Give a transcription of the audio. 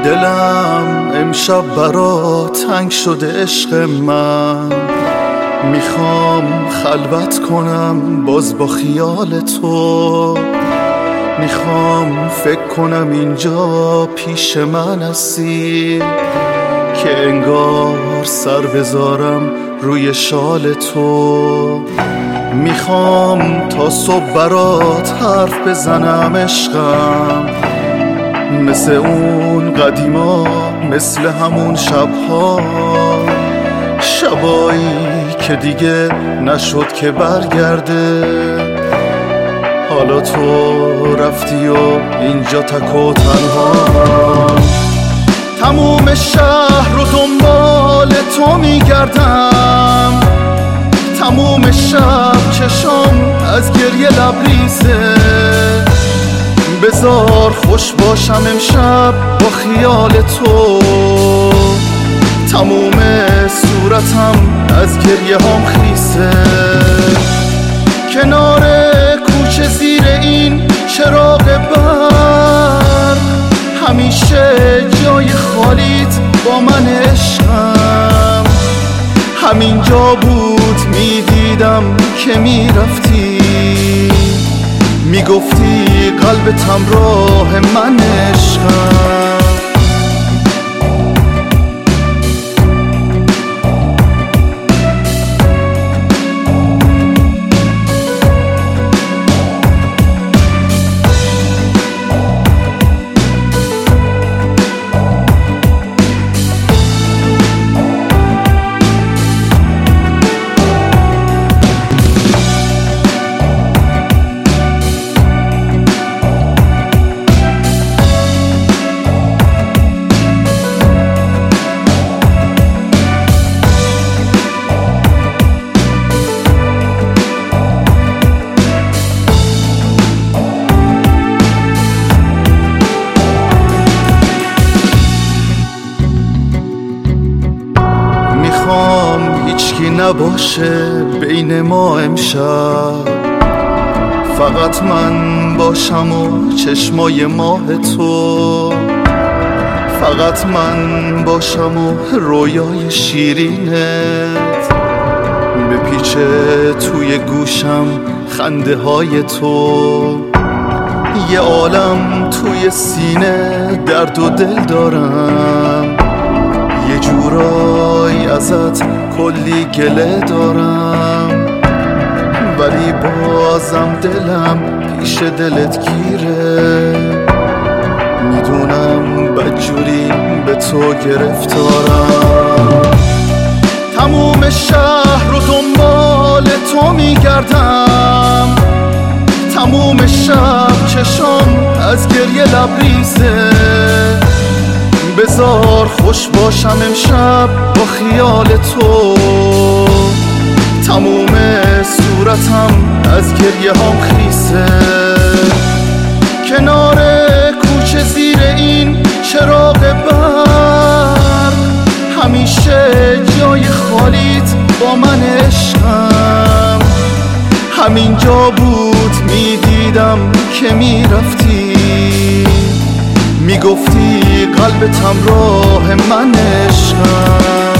دلم امشب برات تنگ شده عشق من، میخوام خلوت کنم باز با خیال تو، میخوام فکر کنم اینجا پیش من هستی که انگار سر بذارم روی شال تو. میخوام تا صبح برات حرف بزنم عشقم، مثل اون قدیما، مثل همون شبها، شبایی که دیگه نشد که برگرده. حالا تو رفتی و اینجا تک و تنها، تموم شهر رو دنبال تو میگردم، تموم شب چشام از گریه لبریزه. بذار خوش باشم امشب با خیال تو، تموم صورتم از گریه هم خیسه. کنار کوچه زیر این چراغ برق، همیشه جای خالیت با من عشقم. همینجا بود میدیدم که میرفتی، میگفتی قلبتم راه من عشقم. هیچکی نباشه بین ما امشب، فقط من باشم و چشمای ماه تو، فقط من باشم و رویای شیرینت بپیچه توی گوشم خنده های تو. یه عالم توی سینه درد و دل دارم، یه جورایی ازت کلی گله دارم، ولی بازم دلم پیش دلت گیره. میدونم بدجوری به تو گرفتارم، تموم شهر رو دنبال تو میگردم، تموم شب چشام از گریه لبریزه. بذار خوش باشم امشب با خیال تو، تموم صورتم از گریه هم خیسه. کنار کوچه زیر این چراغ برق، همیشه جای خالیت با من عشقم. همینجا بود میدیدم که میرفتی، میگفتی قلبتم راه من عشقم.